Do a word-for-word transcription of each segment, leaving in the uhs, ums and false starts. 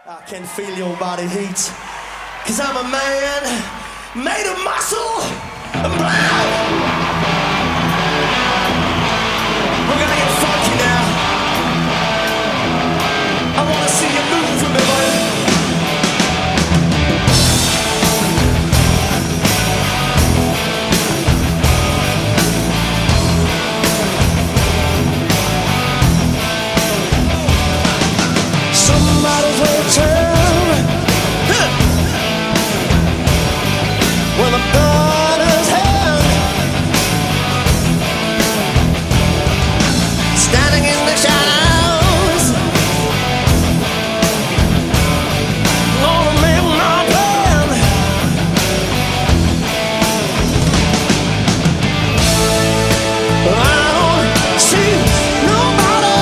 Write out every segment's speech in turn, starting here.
I can feel your body heat, cause I'm a man made of muscle and blood. We're gonna get funky now. I wanna see you move with me, buddy. Somebody's return huh. When the gun is held, standing in the shadows, gonna make my plan. I don't see nobody.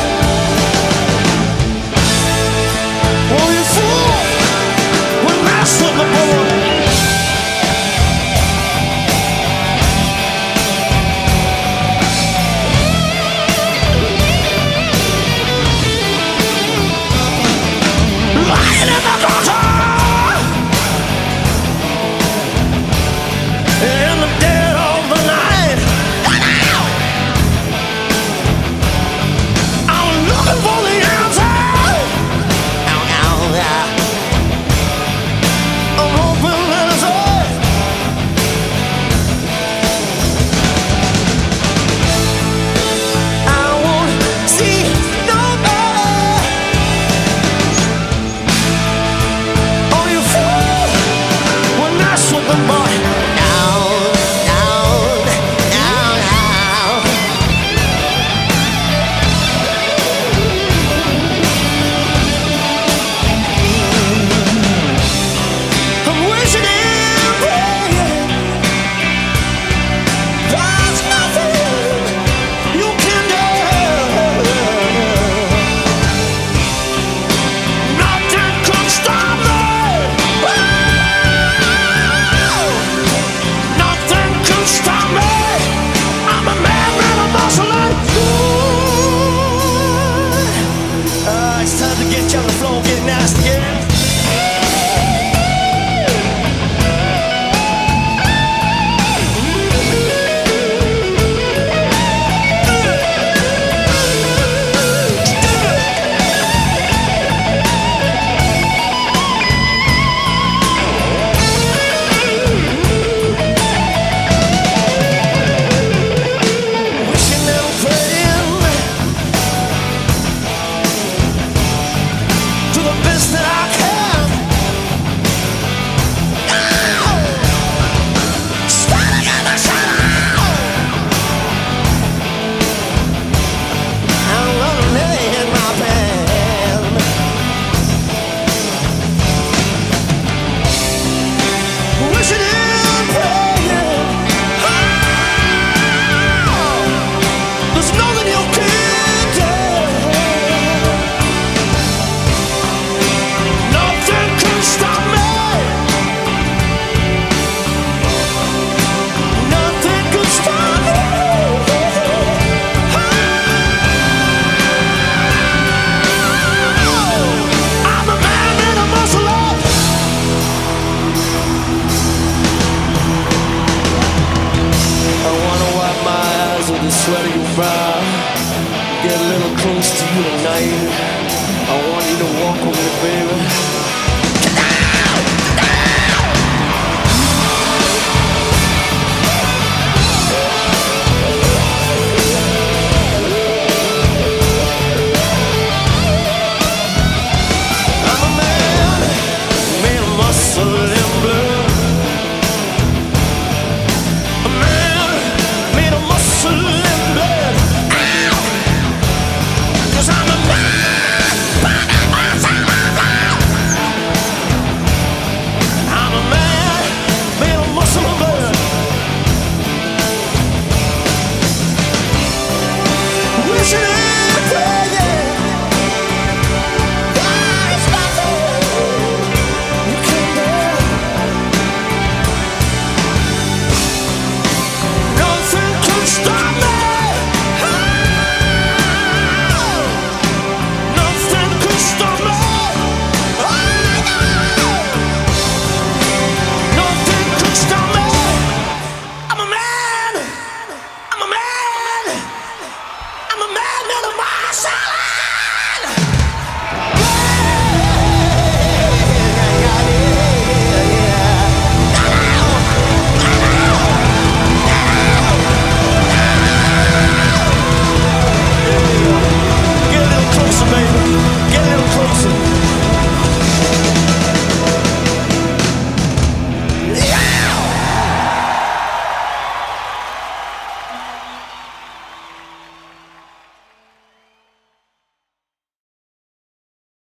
Oh, you fool, when that's what the boy. Lying in the gutter, in the dead of the night. I'm looking for the answer. I'm hoping that it's right. I won't see nobody. Oh, you fool, when that's what the boy. Down, down, down, down. I'm wishing and praying. There's nothing you can do. Nothing could stop me. Nothing could stop me. I'm a man with a muscle and good. Uh, it's time to get you on the floor and get nasty again.